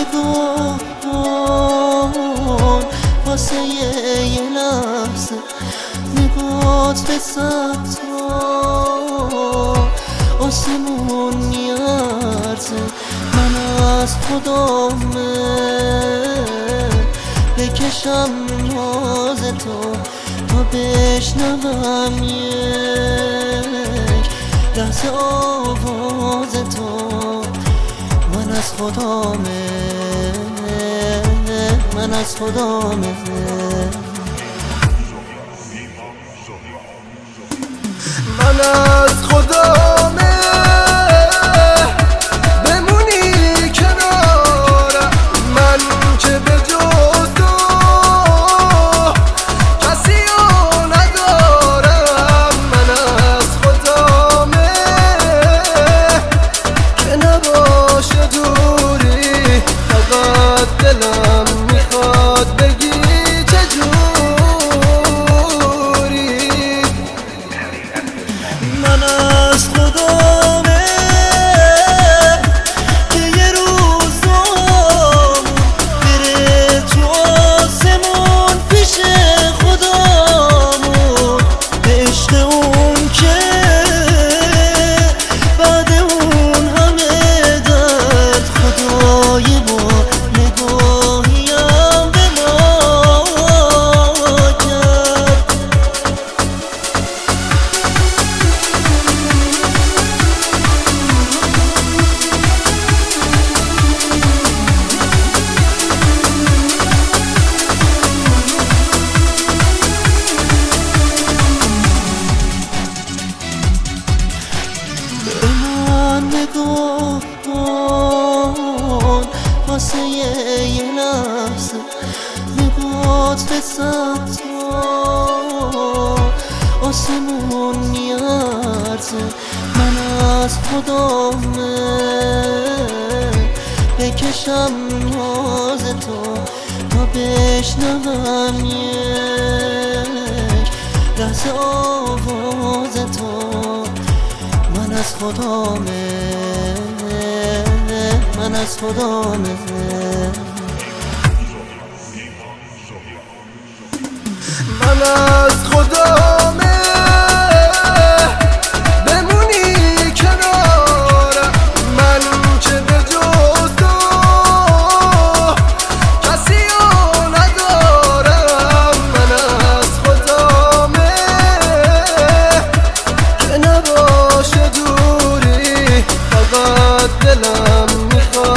نگاه کن واسه یه لحظه، نگات به سبتا آسمون میارزه. من از خدامه بکشم راز تو تا بشنوم یک لحظه آواز تو. من از خدامه، من از خدامه. من از خدامه بمونی کنارم، من که به جز تو کسی رو ندارم. من از خدامه که نباشه دوری، فقط دلم میخواد بگی چجوری. من از خدامه که یه روزامون بره تو آسمون پیش خدامون، به عشق اون که بعد اون همه درد خدای ما نگاهیم به ما کرد. نگاه کن واسه یه لحظه، نگات به سبتا آسمون میارزه. من از خدامه بکشم راز تو تا بشنوم یک لحظه آواز تو. من از خدامه، من از خدامه. من از خدامه بمونی کنارم، من که به جز تو کسی رو ندارم. من از خدامه که نباشه دوری، فقط دلم میخواد